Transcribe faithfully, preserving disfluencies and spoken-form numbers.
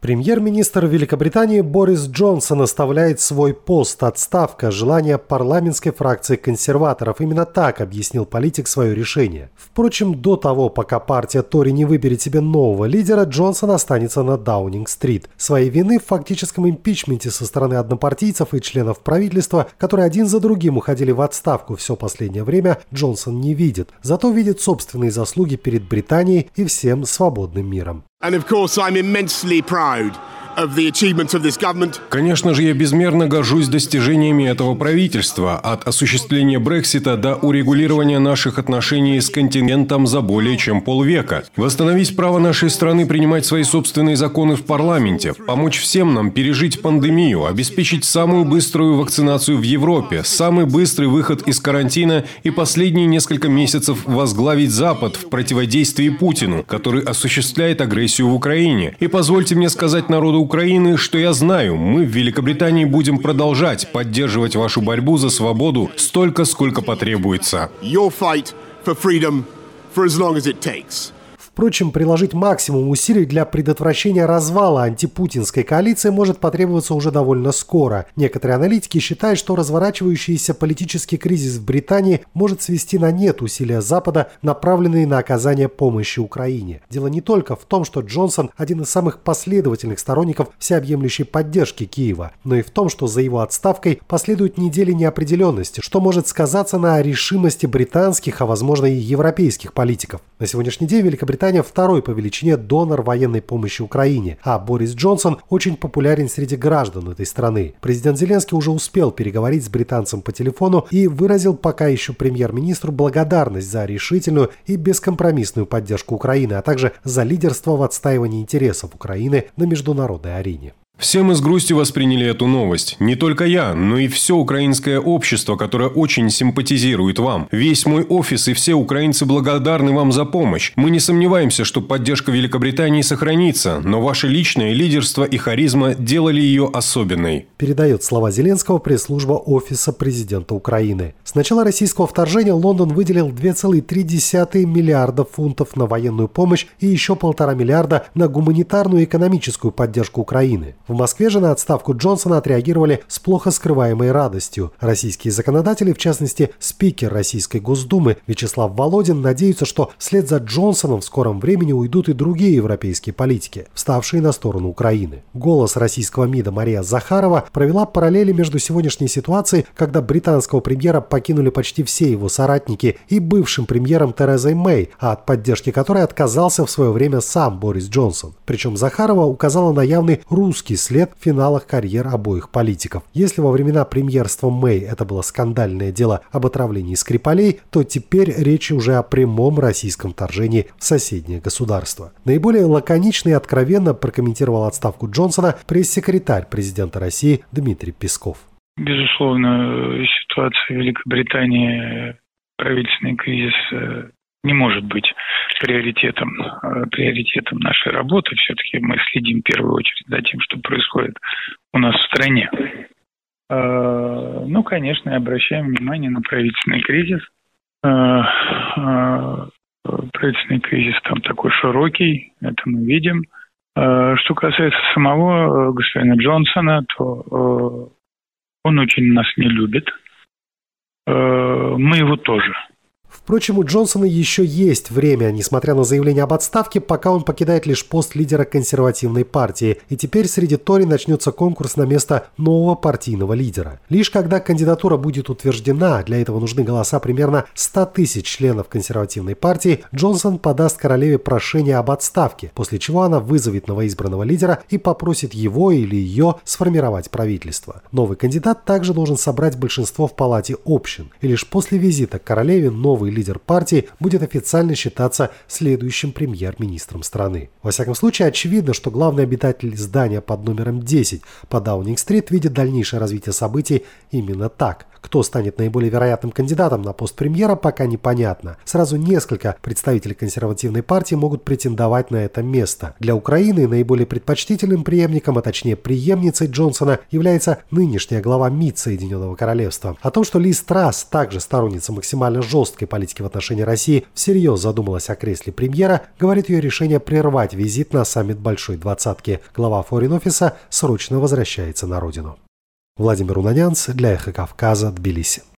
Премьер-министр Великобритании Борис Джонсон оставляет свой пост. Отставка – желание парламентской фракции консерваторов. Именно так объяснил политик свое решение. Впрочем, до того, пока партия Тори не выберет себе нового лидера, Джонсон останется на Даунинг-стрит. Своей вины в фактическом импичменте со стороны однопартийцев и членов правительства, которые один за другим уходили в отставку все последнее время, Джонсон не видит. Зато видит собственные заслуги перед Британией и всем свободным миром. And of course, I'm immensely proud of the achievements of this government. Конечно же, я безмерно горжусь достижениями этого правительства, от осуществления Брексита до урегулирования наших отношений с континентом за более чем полвека. Восстановить право нашей страны принимать свои собственные законы в парламенте, помочь всем нам пережить пандемию, обеспечить самую быструю вакцинацию в Европе, самый быстрый выход из карантина и последние несколько месяцев возглавить Запад в противодействии Путину, который осуществляет агрессию в Украине. И позвольте мне сказать народу Украины, что я знаю, мы в Великобритании будем продолжать поддерживать вашу борьбу за свободу столько, сколько потребуется. Your fight for freedom for as long as it takes. Впрочем, приложить максимум усилий для предотвращения развала антипутинской коалиции может потребоваться уже довольно скоро. Некоторые аналитики считают, что разворачивающийся политический кризис в Британии может свести на нет усилия Запада, направленные на оказание помощи Украине. Дело не только в том, что Джонсон – один из самых последовательных сторонников всеобъемлющей поддержки Киева, но и в том, что за его отставкой последуют недели неопределенности, что может сказаться на решимости британских, а возможно и европейских политиков. На сегодняшний день Великобритания второй по величине донор военной помощи Украине, а Борис Джонсон очень популярен среди граждан этой страны. Президент Зеленский уже успел переговорить с британцем по телефону и выразил пока еще премьер-министру благодарность за решительную и бескомпромиссную поддержку Украины, а также за лидерство в отстаивании интересов Украины на международной арене. Все мы с грустью восприняли эту новость. Не только я, но и все украинское общество, которое очень симпатизирует вам. Весь мой офис и все украинцы благодарны вам за помощь. Мы не сомневаемся, что поддержка Великобритании сохранится, но ваше личное лидерство и харизма делали ее особенной. Передает слова Зеленского пресс-служба Офиса президента Украины. С начала российского вторжения Лондон выделил два целых три десятых миллиарда фунтов на военную помощь и еще полтора миллиарда на гуманитарную и экономическую поддержку Украины. В Москве же на отставку Джонсона отреагировали с плохо скрываемой радостью. Российские законодатели, в частности, спикер Российской Госдумы Вячеслав Володин, надеются, что вслед за Джонсоном в скором времени уйдут и другие европейские политики, вставшие на сторону Украины. «Голос» российского МИДа Мария Захарова провела параллели между сегодняшней ситуацией, когда британского премьера покинули почти все его соратники, и бывшим премьером Терезой Мэй, а от поддержки которой отказался в свое время сам Борис Джонсон. Причем Захарова указала на явный русский след в финалах карьер обоих политиков. Если во времена премьерства Мэй это было скандальное дело об отравлении Скрипалей, то теперь речь уже о прямом российском вторжении в соседнее государство. Наиболее лаконично и откровенно прокомментировал отставку Джонсона пресс-секретарь президента России Дмитрий Песков. Безусловно, ситуация в Великобритании, правительственный кризис не может быть приоритетом, приоритетом нашей работы. Все-таки мы следим в первую очередь за тем, что происходит у нас в стране. Ну, конечно, обращаем внимание на правительственный кризис. Правительственный кризис там такой широкий, это мы видим. Что касается самого господина Джонсона, то он очень нас не любит. Мы его тоже. Впрочем, у Джонсона еще есть время, несмотря на заявление об отставке, пока он покидает лишь пост лидера консервативной партии. И теперь среди Тори начнется конкурс на место нового партийного лидера. Лишь когда кандидатура будет утверждена, для этого нужны голоса примерно ста тысяч членов консервативной партии, Джонсон подаст королеве прошение об отставке, после чего она вызовет новоизбранного лидера и попросит его или ее сформировать правительство. Новый кандидат также должен собрать большинство в палате общин. И лишь после визита к королеве новый лидер партии будет официально считаться следующим премьер-министром страны. Во всяком случае, очевидно, что главный обитатель здания под номером десять по Даунинг-стрит видит дальнейшее развитие событий именно так. Кто станет наиболее вероятным кандидатом на пост премьера, пока непонятно. Сразу несколько представителей консервативной партии могут претендовать на это место. Для Украины наиболее предпочтительным преемником, а точнее преемницей Джонсона, является нынешняя глава МИД Соединенного Королевства. О том, что Лиз Трасс, также сторонница максимально жесткой политики в отношении России, всерьез задумалась о кресле премьера, говорит ее решение прервать визит на саммит Большой Двадцатки. Глава Foreign Office срочно возвращается на родину. Владимир Унанянц для Эхо Кавказа, Тбилиси.